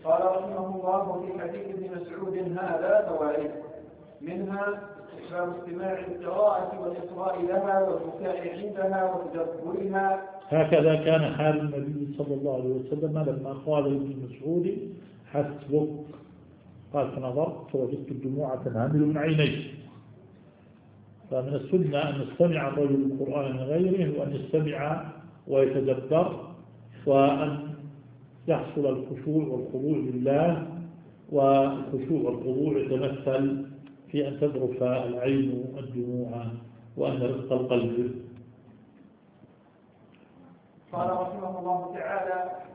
قال رحمه الله في حديث ابن مسعود هذا فوائد منها استحباب استماع القراءة والإقراء لها والبكاء عندها وتدبرها. هكذا كان حال النبي صلى الله عليه وسلم لما قال ابن مسعود حسبك، قال فنظرت فوجدت الدموع تنهمل من عينيه. فمن السنة أن يستمع الرجل القرآن من غيره، وأن يستمع ويتدبر، وأن يحصل الخشوع والخضوع لله. والخشوع والخضوع يتمثل في أن تذرف العين الدموع وأن رزق القلب. قال رحمه الله تعالى